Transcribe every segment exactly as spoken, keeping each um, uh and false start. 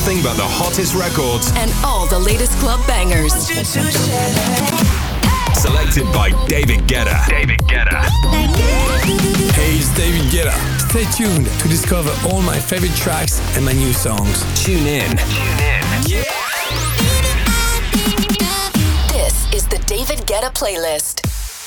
nothing but the hottest records and all the latest club bangers. Selected by David Guetta. David Guetta. Hey, it's David Guetta. Stay tuned to discover all my favorite tracks and my new songs. Tune in. Tune in. Yeah. This is the David Guetta playlist.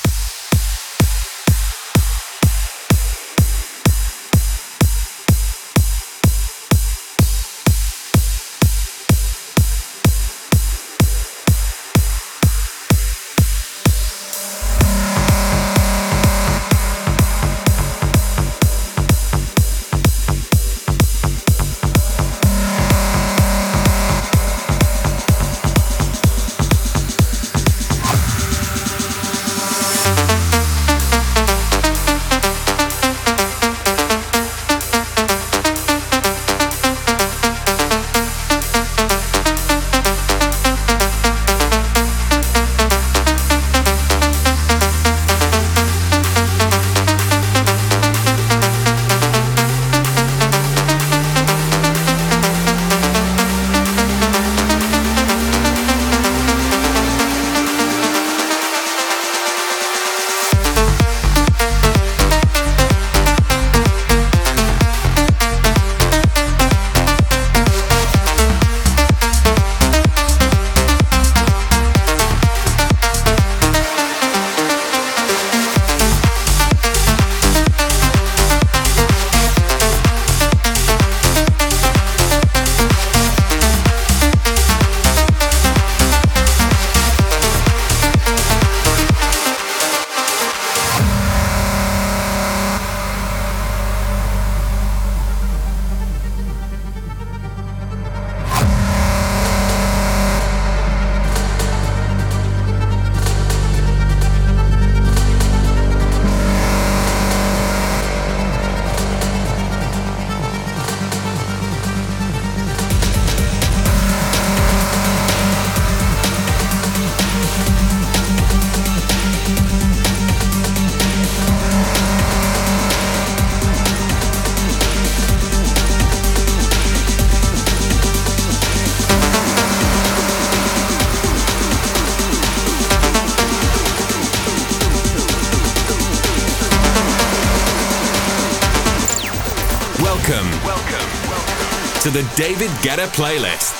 To the David Guetta playlist.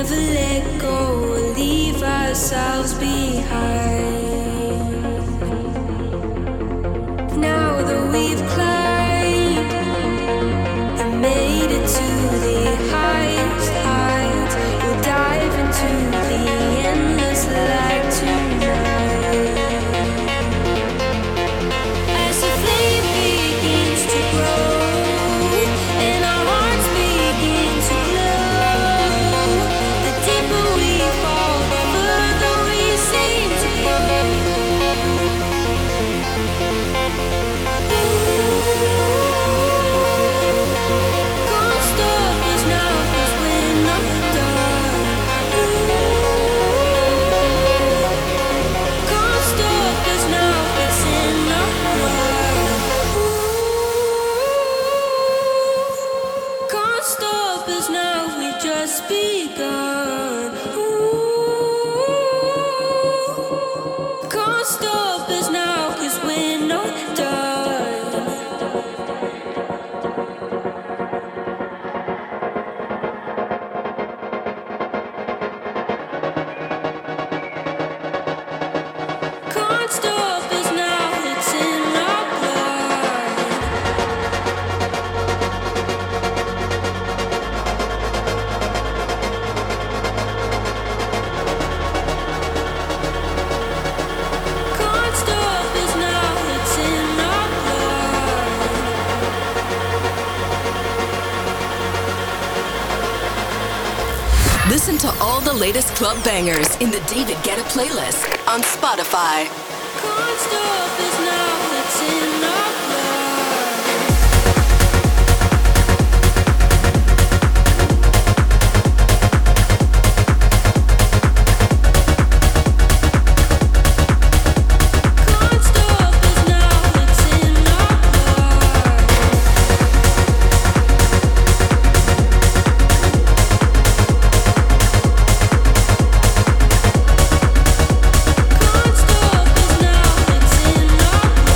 never let go or leave ourselves behind. Now that we've climbed and made it to the highest heights, we'll dive into the endless light tonight. As the flame begins to grow and our hearts begin to glow, the deeper we fall, the further we seem to go. Can't stop us now 'cause we're not done. Can't stop us now, it's in our blood. Can't stop us now, we've just begun. Can't stop us now 'cause we're not done. Can't stop us now, it's in our blood. Can't stop us now, it's in our blood. Listen to all the latest club bangers in the David Guetta playlist on Spotify. Can't stop us now, it's in our blood. Can't stop us now, it's in our blood. Can't stop us now, it's in our blood.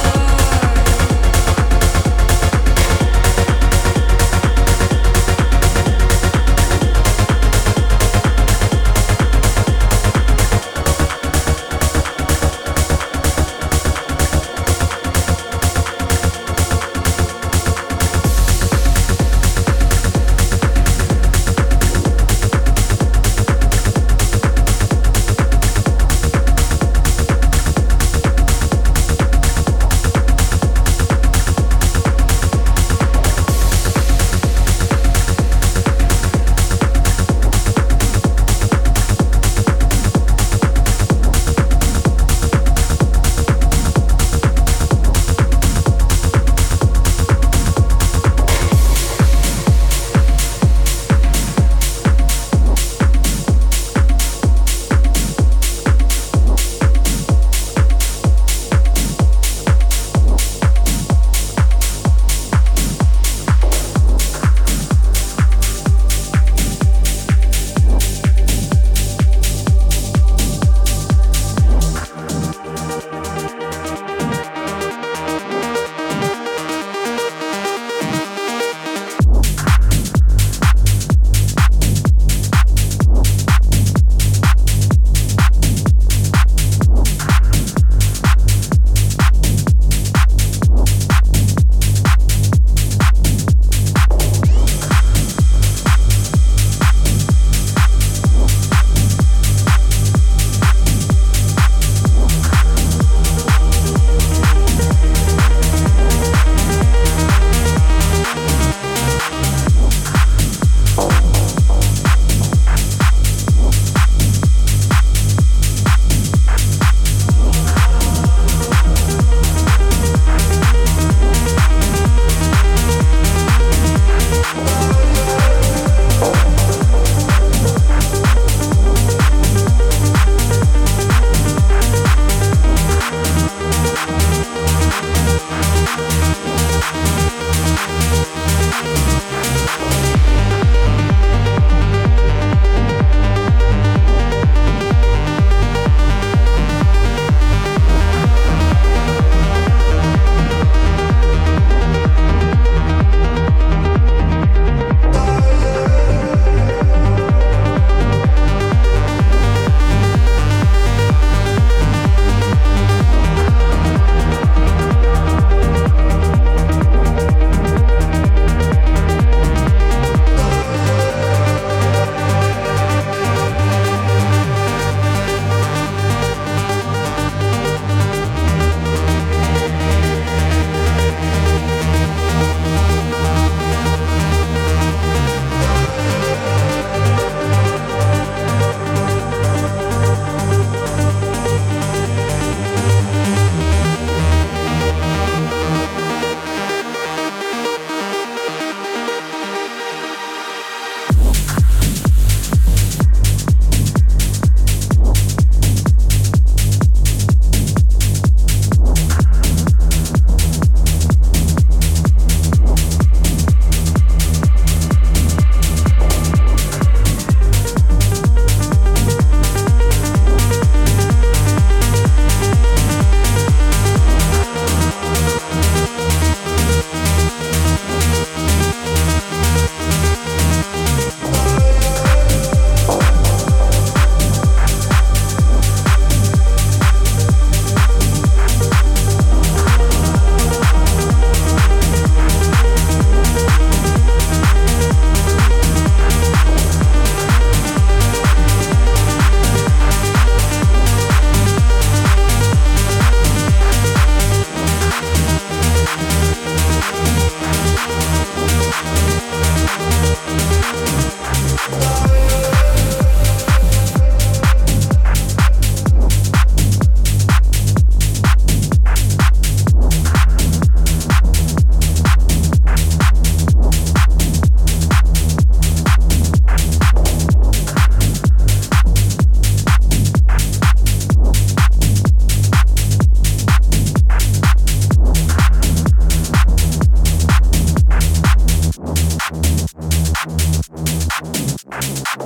We'll be right back.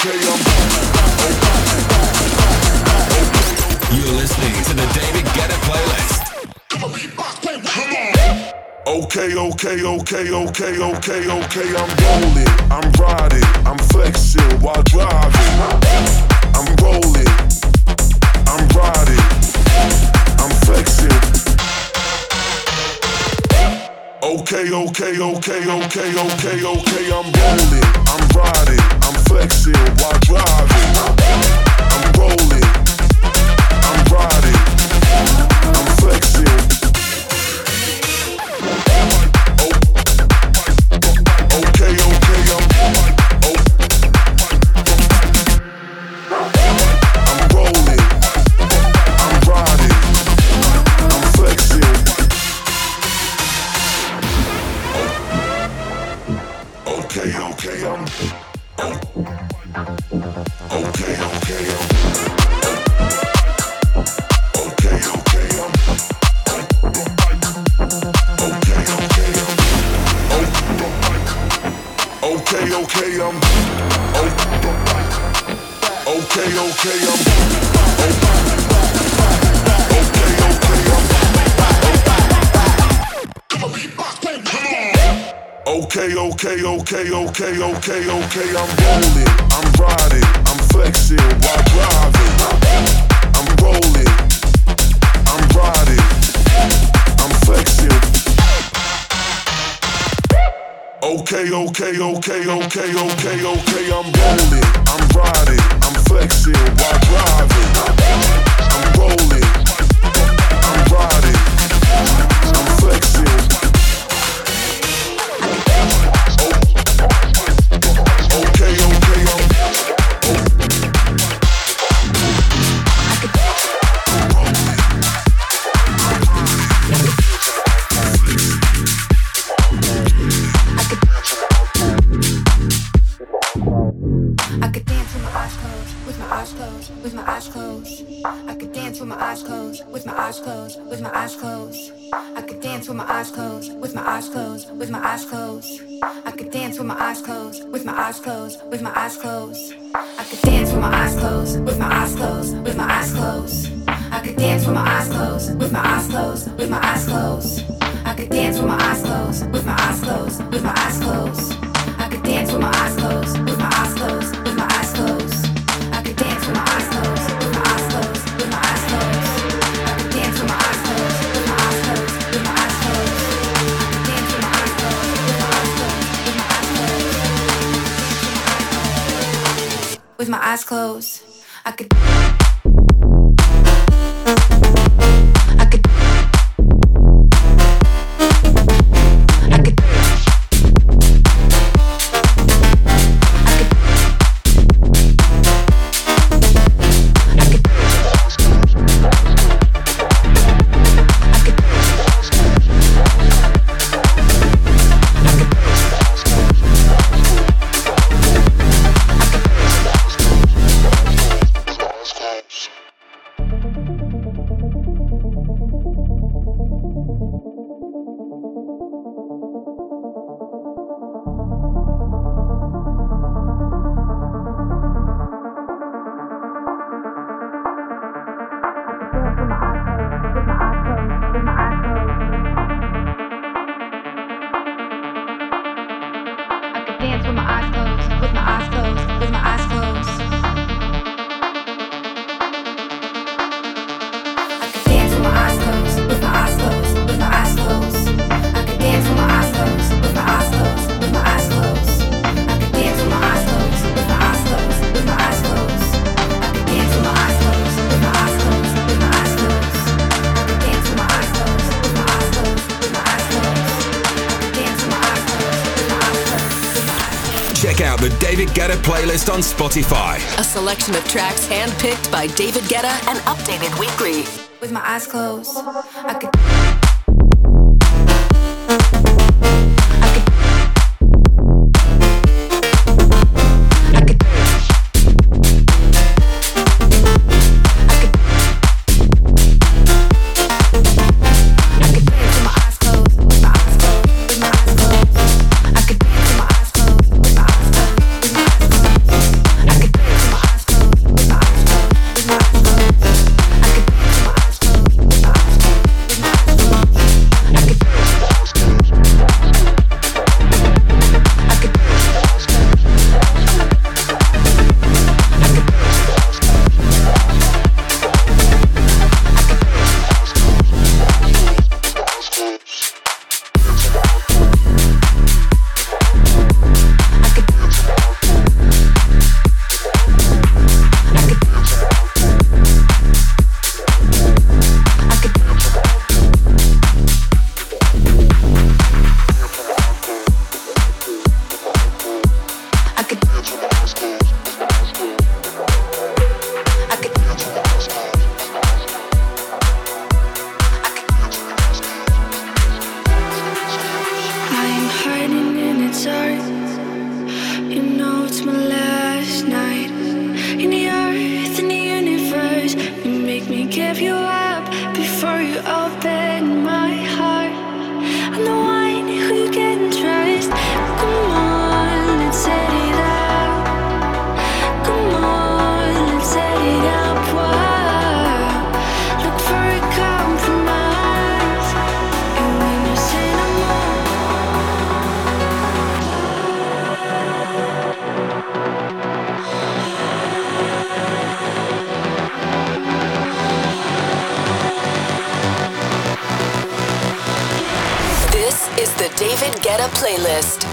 okay, I'm. You're listening to the David Guetta playlist. Okay, okay, okay, okay, okay, okay, I'm rolling, I'm riding, I'm flexing while driving. I'm rolling, I'm riding, I'm flexing. Okay, okay, okay, okay, okay, okay, I'm rolling, I'm riding, I'm flexing while driving. I'm rolling, I'm riding, I'm flexing. Okay, okay, I'm, oh, I'm rolling, I'm riding, I'm flexing. Okay, okay, I'm, oh, okay, okay, I'm, okay, okay, I'm, okay, okay, I'm, okay, okay, I'm, okay, okay, I'm, okay, okay, okay, okay, okay, okay, I'm rolling, I'm riding, I'm flexing while driving. I'm rolling, I'm riding, I'm flexing. Okay, okay, okay, okay, okay, okay, I'm rolling, I'm riding, I'm flexing while driving. I'm rolling, I'm riding, I'm flexing. Okay, okay, I'm I could dance with my eyes closed, with my eyes closed, with my eyes closed. I could dance with my eyes closed, with my eyes closed, with my eyes closed. I could dance with my eyes closed, with my eyes closed, with my eyes closed. I could dance with my eyes closed, with my eyes closed, with my eyes closed. I could dance with my eyes closed, with my eyes closed, with my eyes closed. I could dance with my eyes closed, with my eyes closed, with my eyes closed. I could dance with my eyes closed, with my eyes closed, with my eyes closed. I could dance with my eyes closed, with my eyes closed, with my eyes closed. I could dance with my eyes closed, with my eyes closed, with my eyes closed. I could dance with my eyes closed, with my eyes closed, with my eyes closed. I could dance with my eyes closed, with my eyes closed, with my eyes closed. With my eyes closed, I could. I could. I could. Dance with my eyes closed, with my eyes closed, with my eyes closed. I could dance with my eyes closed, with my eyes closed, with my eyes closed. I could dance with my eyes closed, with my eyes closed, with my eyes closed. I could dance with my eyes closed, with my eyes closed, with my eyes closed. I could dance with my eyes closed, with my eyes closed, with my eyes closed. I could dance with my eyes closed, with my eyes closed, with my eyes closed. I could dance with my eyes closed, with my eyes closed. Check out the David Guetta playlist on Spotify. A selection of tracks handpicked by David Guetta and updated weekly. With my eyes closed, I could. I could David Guetta playlist.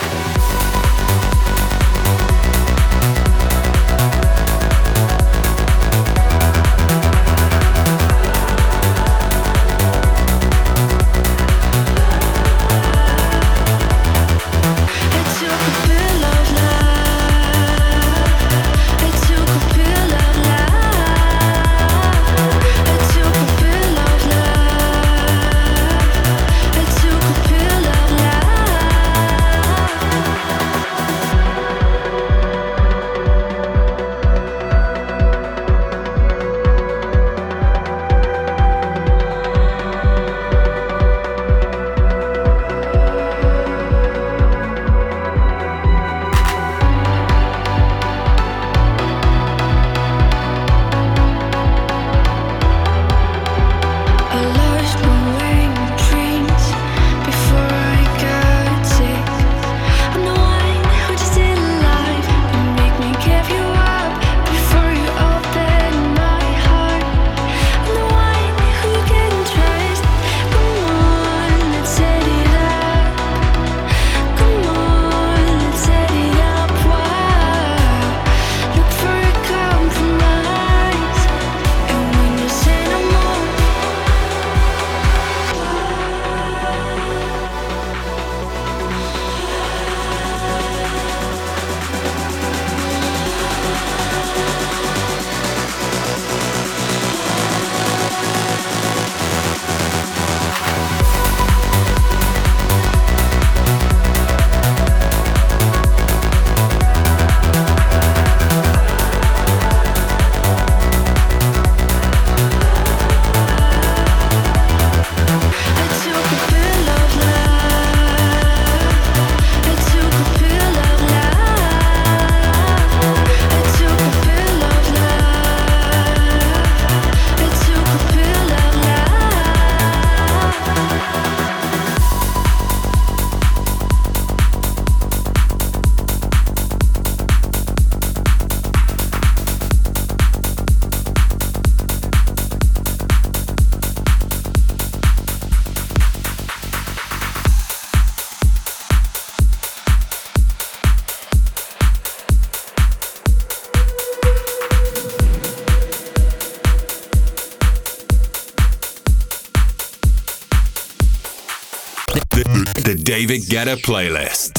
The David Guetta playlist.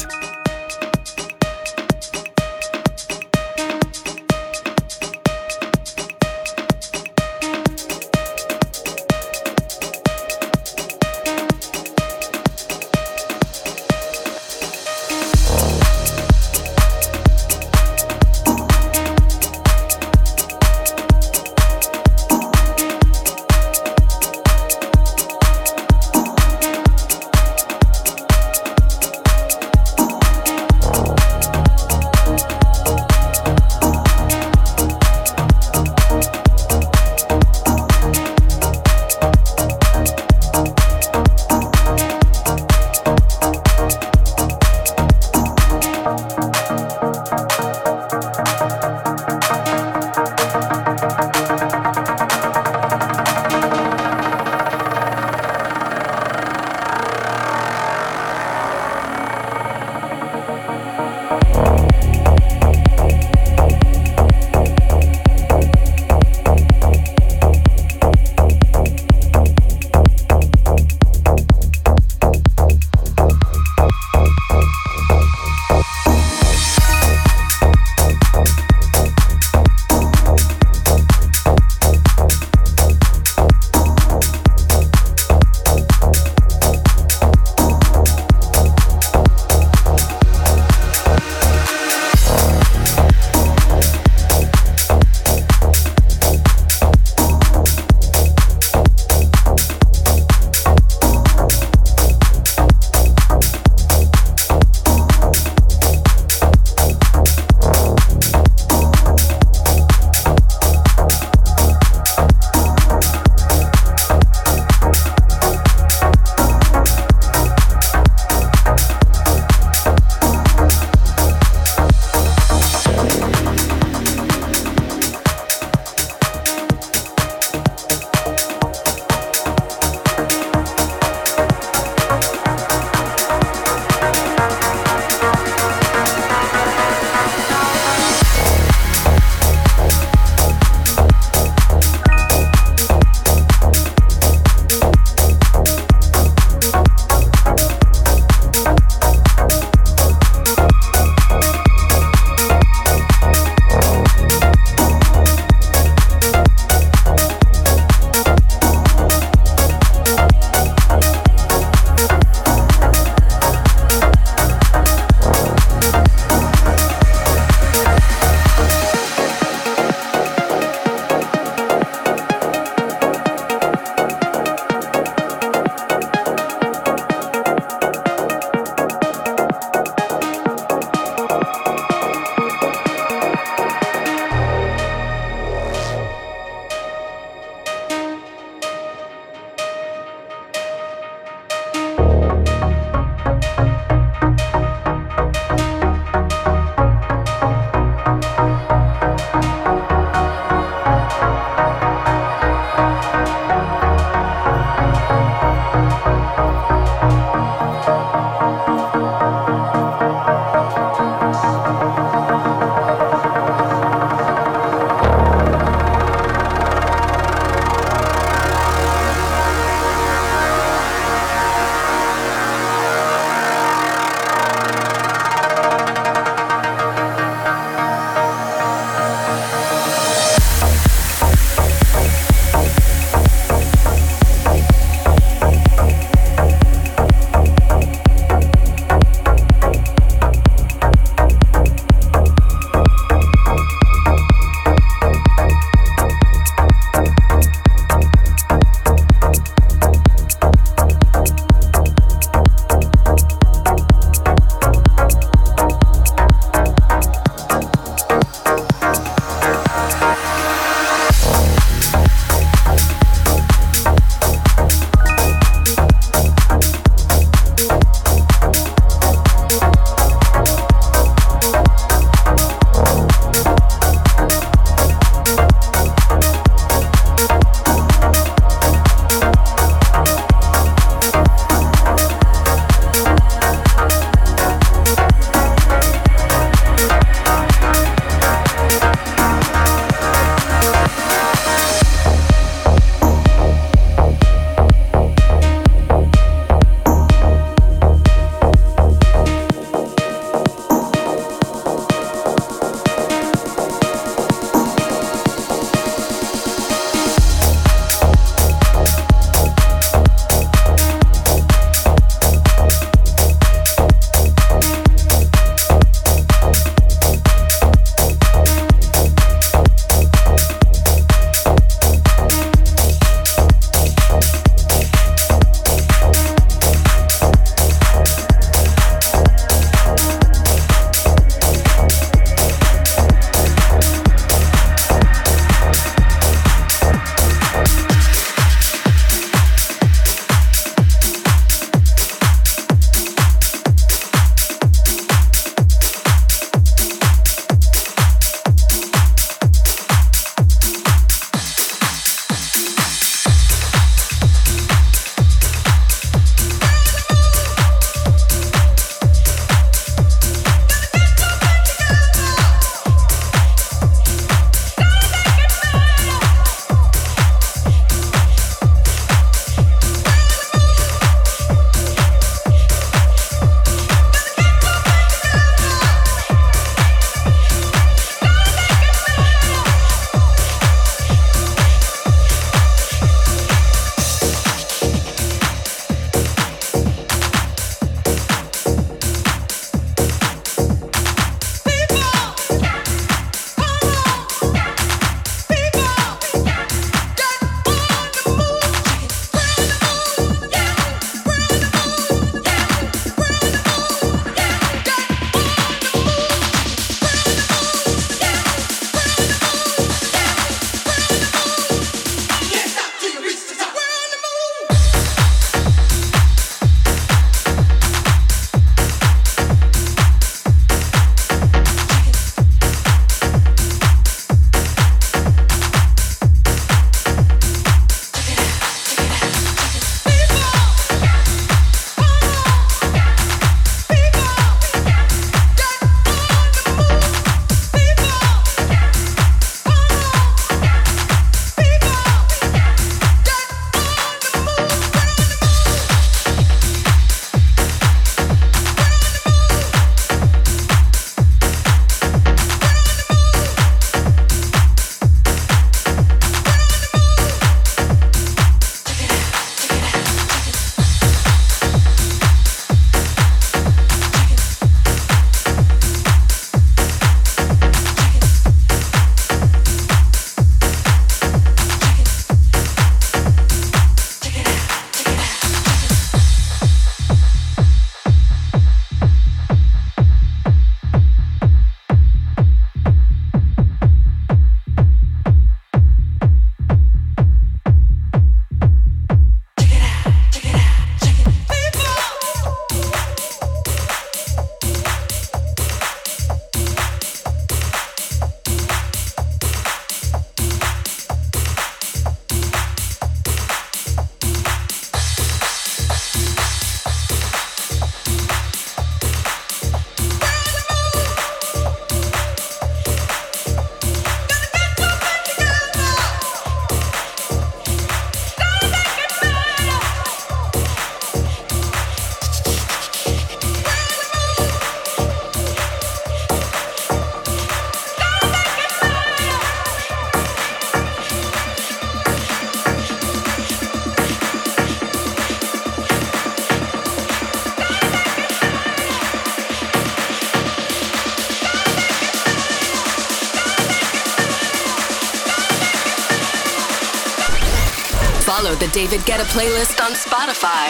Follow the David Guetta playlist on Spotify.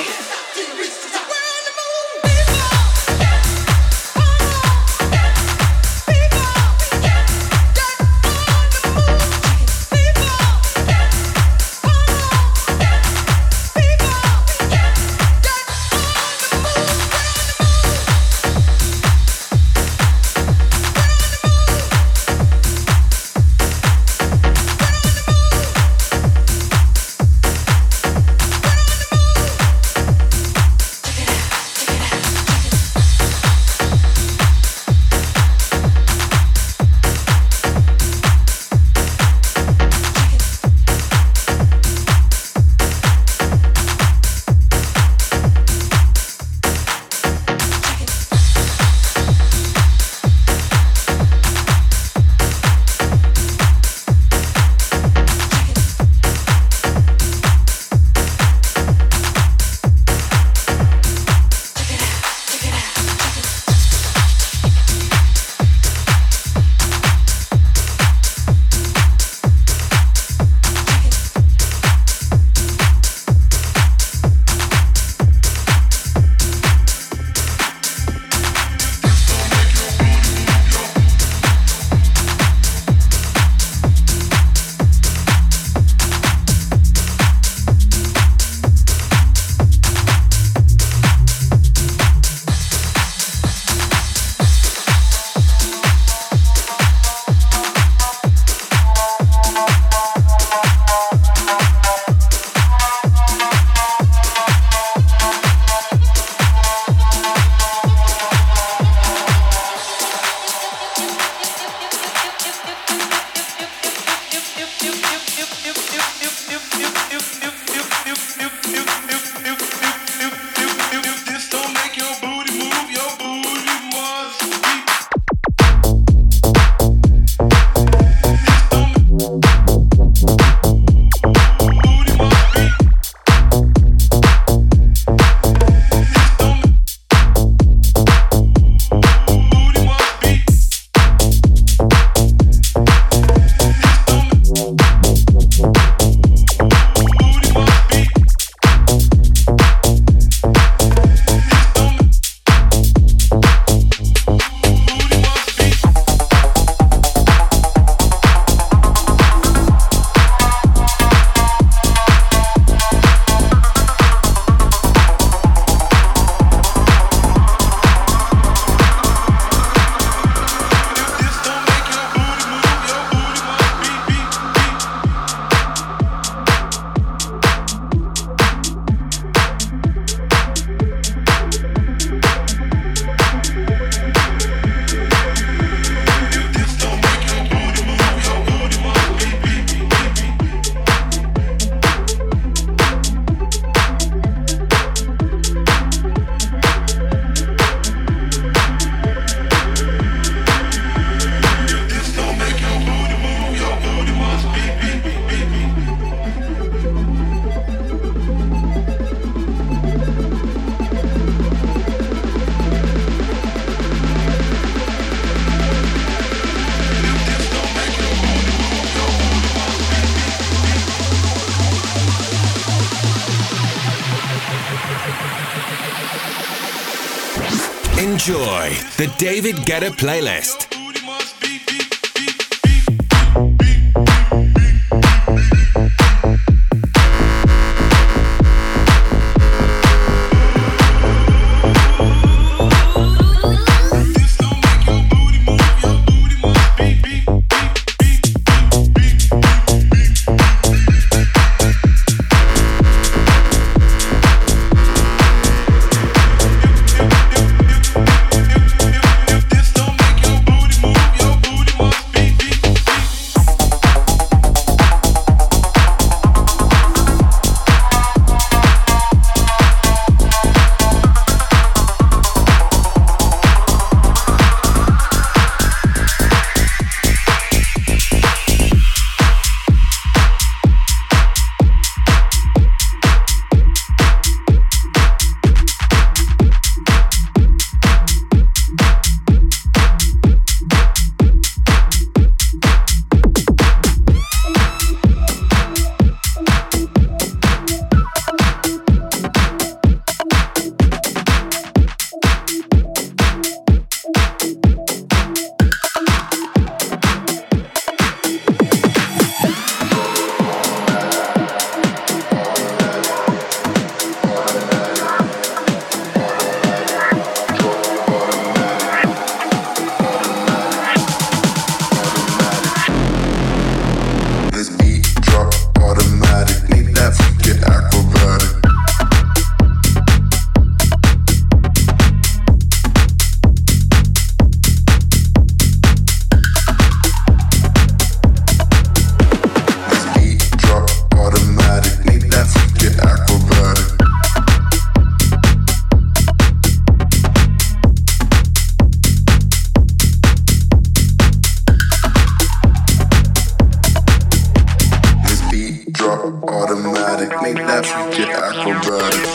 Enjoy the David Guetta playlist. Booty automatic, make that freak get acrobatic.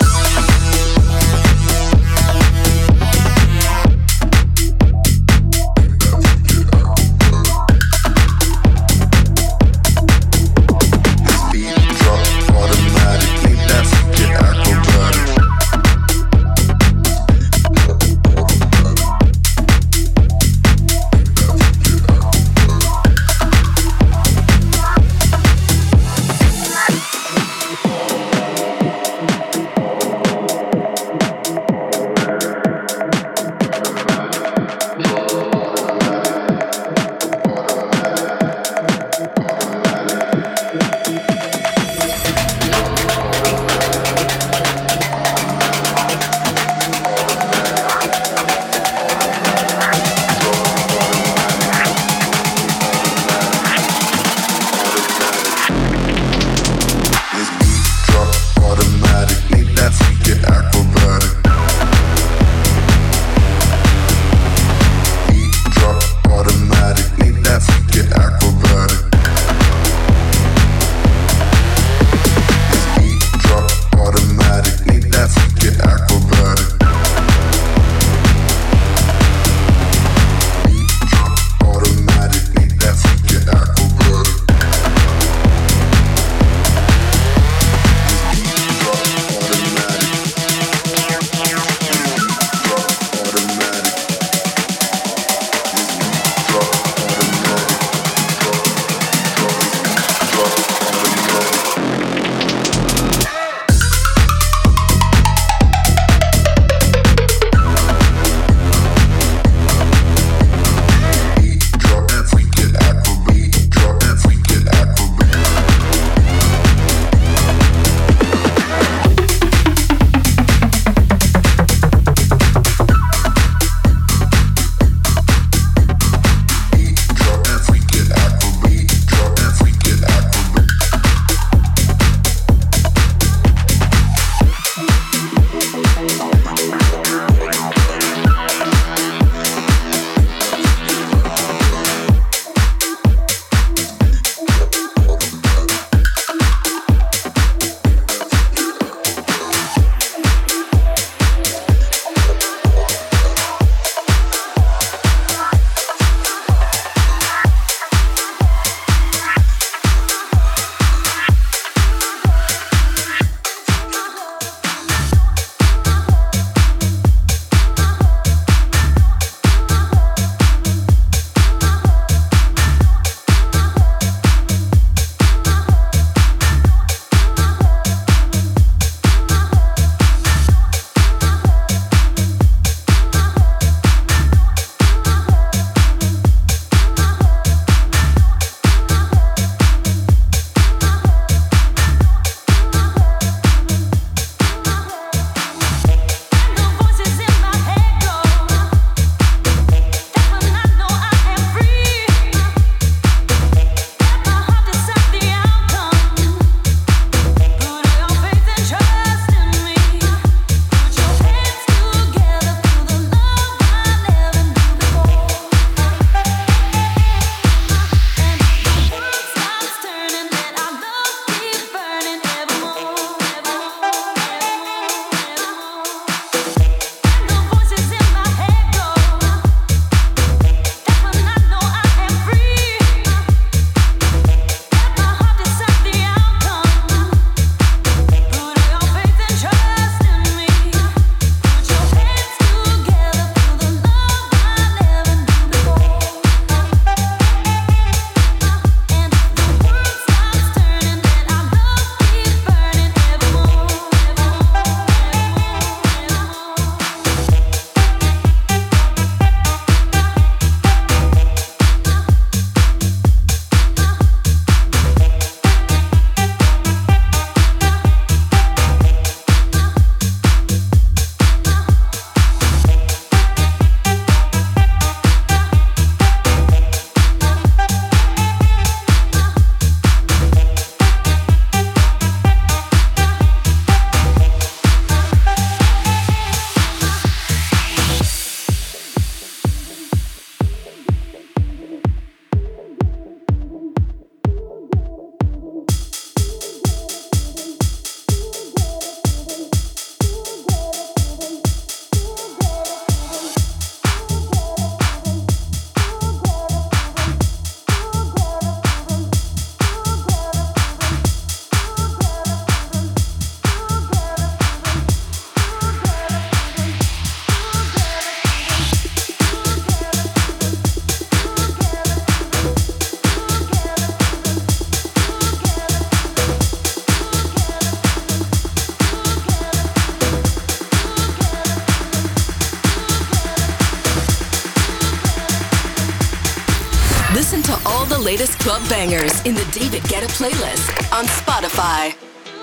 Listen to all the latest club bangers in the David Guetta playlist on Spotify.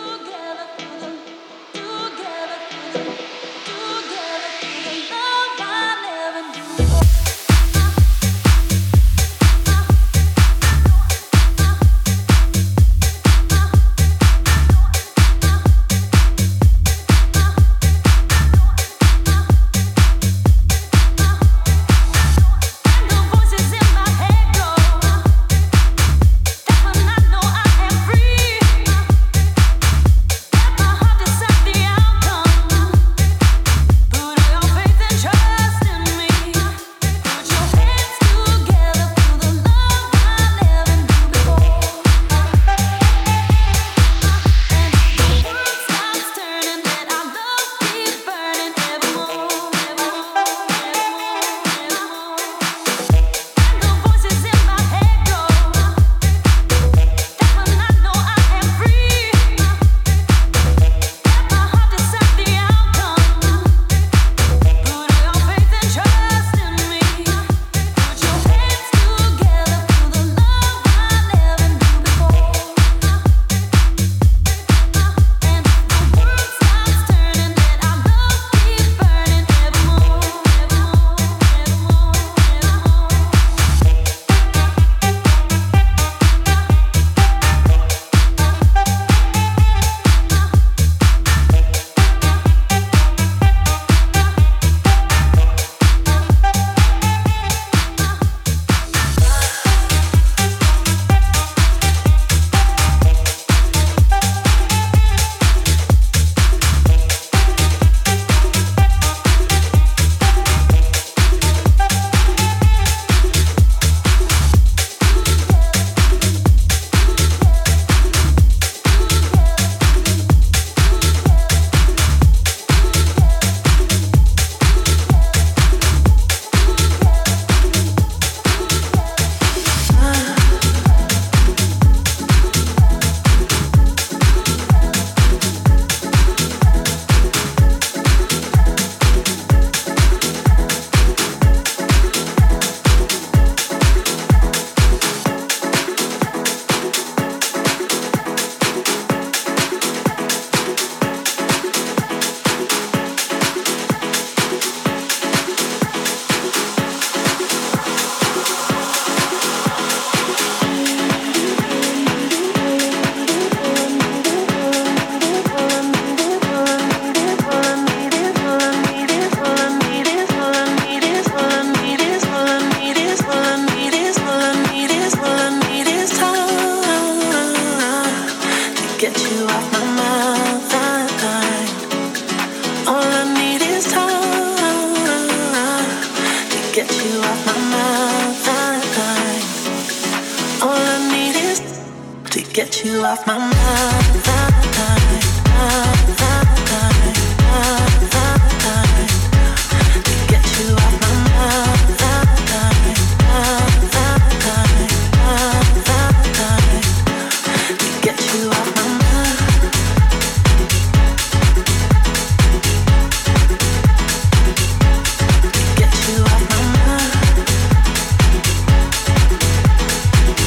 Get you off my mind.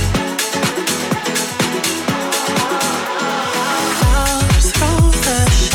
Through the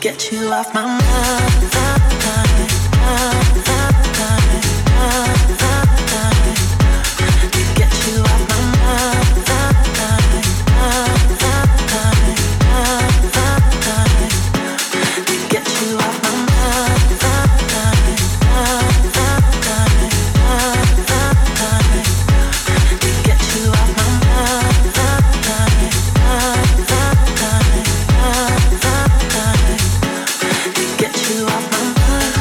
get you off my mind. To get you off my mind. To get you off my mind. To get you off my mind. To get you off my mind.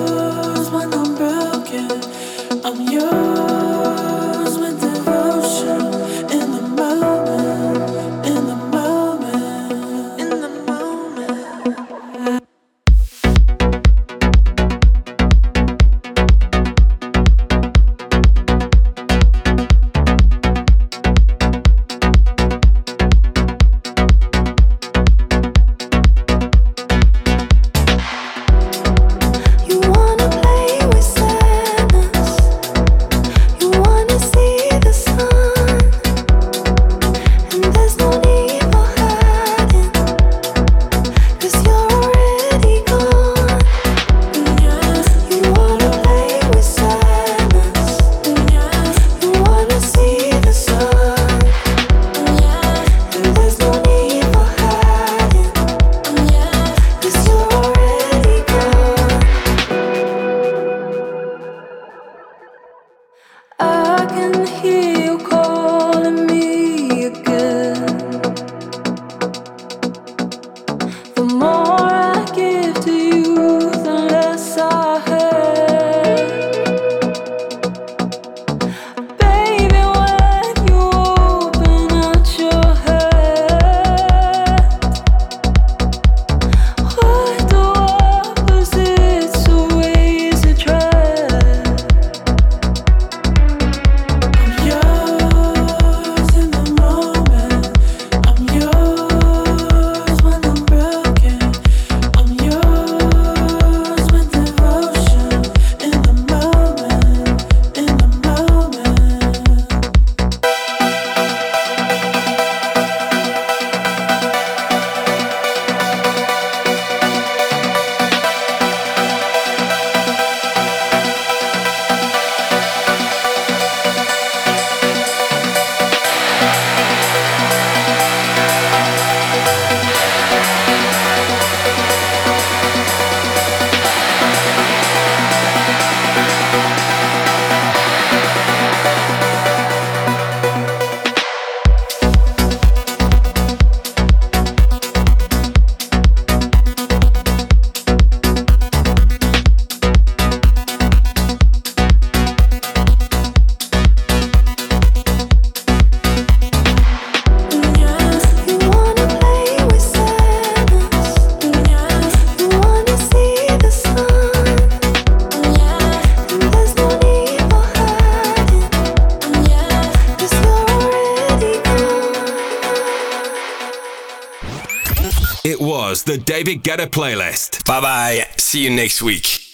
I'm yours with devotion. It was the David Guetta playlist. Bye bye. See you next week.